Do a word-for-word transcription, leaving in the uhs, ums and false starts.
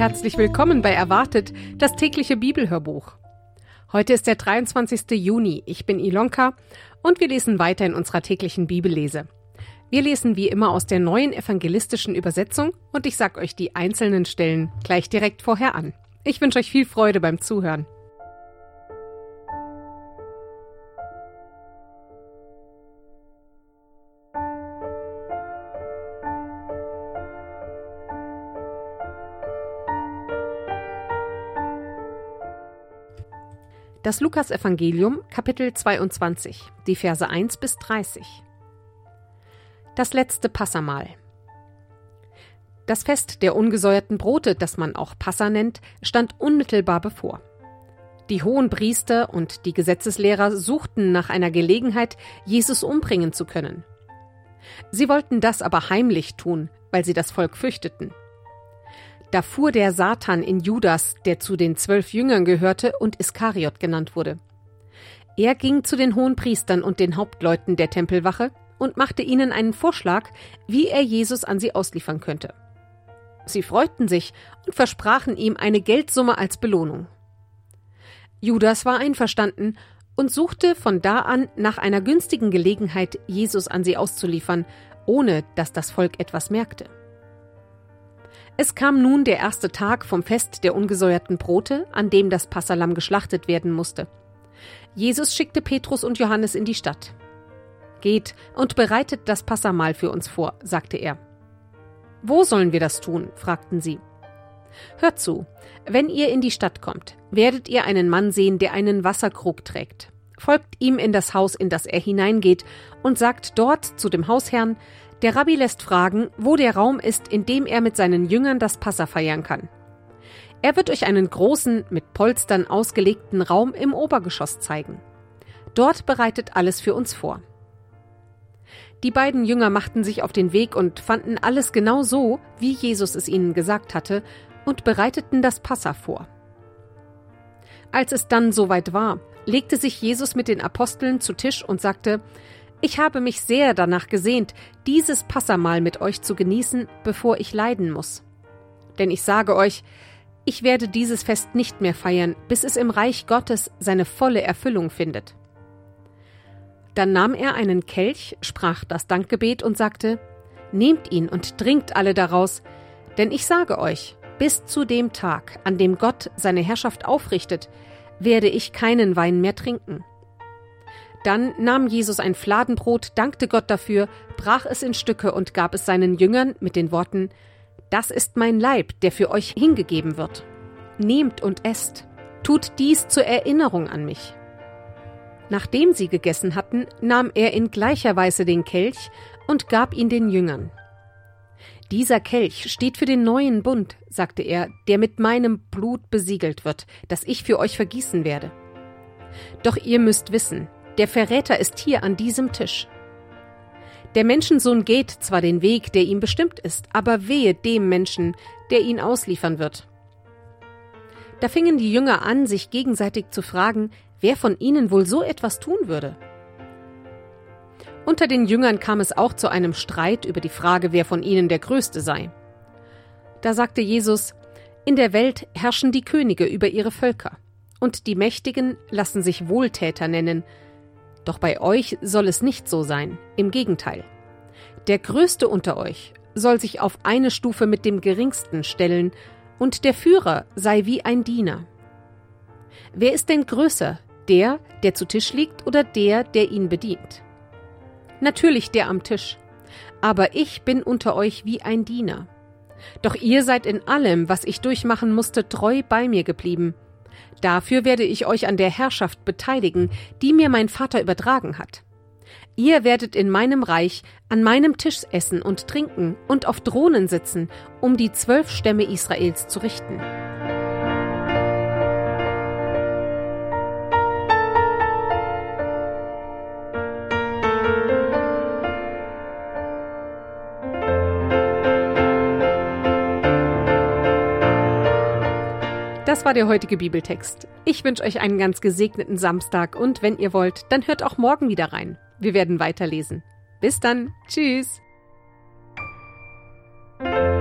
herzlich willkommen bei Erwartet, das tägliche Bibelhörbuch. Heute ist der dreiundzwanzigste Juni. Ich bin Ilonka und wir lesen weiter in unserer täglichen Bibellese. Wir lesen wie immer aus der neuen evangelistischen Übersetzung und ich sage euch die einzelnen Stellen gleich direkt vorher an. Ich wünsche euch viel Freude beim Zuhören. Das Lukas-Evangelium, Kapitel zweiundzwanzig, die Verse eins bis dreißig. Das letzte Passamahl. Das Fest der ungesäuerten Brote, das man auch Passa nennt, stand unmittelbar bevor. Die Hohenpriester und die Gesetzeslehrer suchten nach einer Gelegenheit, Jesus umbringen zu können. Sie wollten das aber heimlich tun, weil sie das Volk fürchteten. Da fuhr der Satan in Judas, der zu den zwölf Jüngern gehörte und Iskariot genannt wurde. Er ging zu den Hohenpriestern und den Hauptleuten der Tempelwache und machte ihnen einen Vorschlag, wie er Jesus an sie ausliefern könnte. Sie freuten sich und versprachen ihm eine Geldsumme als Belohnung. Judas war einverstanden und suchte von da an nach einer günstigen Gelegenheit, Jesus an sie auszuliefern, ohne dass das Volk etwas merkte. Es kam nun der erste Tag vom Fest der ungesäuerten Brote, an dem das Passalamm geschlachtet werden musste. Jesus schickte Petrus und Johannes in die Stadt. »Geht und bereitet das Passamahl für uns vor«, sagte er. »Wo sollen wir das tun?« fragten sie. »Hört zu, wenn ihr in die Stadt kommt, werdet ihr einen Mann sehen, der einen Wasserkrug trägt. Folgt ihm in das Haus, in das er hineingeht, und sagt dort zu dem Hausherrn: Der Rabbi lässt fragen, wo der Raum ist, in dem er mit seinen Jüngern das Passa feiern kann. Er wird euch einen großen, mit Polstern ausgelegten Raum im Obergeschoss zeigen. Dort bereitet alles für uns vor.« Die beiden Jünger machten sich auf den Weg und fanden alles genau so, wie Jesus es ihnen gesagt hatte, und bereiteten das Passa vor. Als es dann soweit war, legte sich Jesus mit den Aposteln zu Tisch und sagte: »Ich habe mich sehr danach gesehnt, dieses Passamahl mit euch zu genießen, bevor ich leiden muss. Denn ich sage euch, ich werde dieses Fest nicht mehr feiern, bis es im Reich Gottes seine volle Erfüllung findet.« Dann nahm er einen Kelch, sprach das Dankgebet und sagte: »Nehmt ihn und trinkt alle daraus, denn ich sage euch, bis zu dem Tag, an dem Gott seine Herrschaft aufrichtet, werde ich keinen Wein mehr trinken.« Dann nahm Jesus ein Fladenbrot, dankte Gott dafür, brach es in Stücke und gab es seinen Jüngern mit den Worten: »Das ist mein Leib, der für euch hingegeben wird. Nehmt und esst. Tut dies zur Erinnerung an mich.« Nachdem sie gegessen hatten, nahm er in gleicher Weise den Kelch und gab ihn den Jüngern. »Dieser Kelch steht für den neuen Bund«, sagte er, »der mit meinem Blut besiegelt wird, das ich für euch vergießen werde. Doch ihr müsst wissen, der Verräter ist hier an diesem Tisch. Der Menschensohn geht zwar den Weg, der ihm bestimmt ist, aber wehe dem Menschen, der ihn ausliefern wird.« Da fingen die Jünger an, sich gegenseitig zu fragen, wer von ihnen wohl so etwas tun würde. Unter den Jüngern kam es auch zu einem Streit über die Frage, wer von ihnen der Größte sei. Da sagte Jesus: »In der Welt herrschen die Könige über ihre Völker, und die Mächtigen lassen sich Wohltäter nennen. Doch bei euch soll es nicht so sein, im Gegenteil. Der Größte unter euch soll sich auf eine Stufe mit dem Geringsten stellen, und der Führer sei wie ein Diener. Wer ist denn größer, der, der zu Tisch liegt, oder der, der ihn bedient? Natürlich der am Tisch, aber ich bin unter euch wie ein Diener. Doch ihr seid in allem, was ich durchmachen musste, treu bei mir geblieben. Dafür werde ich euch an der Herrschaft beteiligen, die mir mein Vater übertragen hat. Ihr werdet in meinem Reich an meinem Tisch essen und trinken und auf Thronen sitzen, um die zwölf Stämme Israels zu richten.« Das war der heutige Bibeltext. Ich wünsche euch einen ganz gesegneten Samstag und wenn ihr wollt, dann hört auch morgen wieder rein. Wir werden weiterlesen. Bis dann. Tschüss.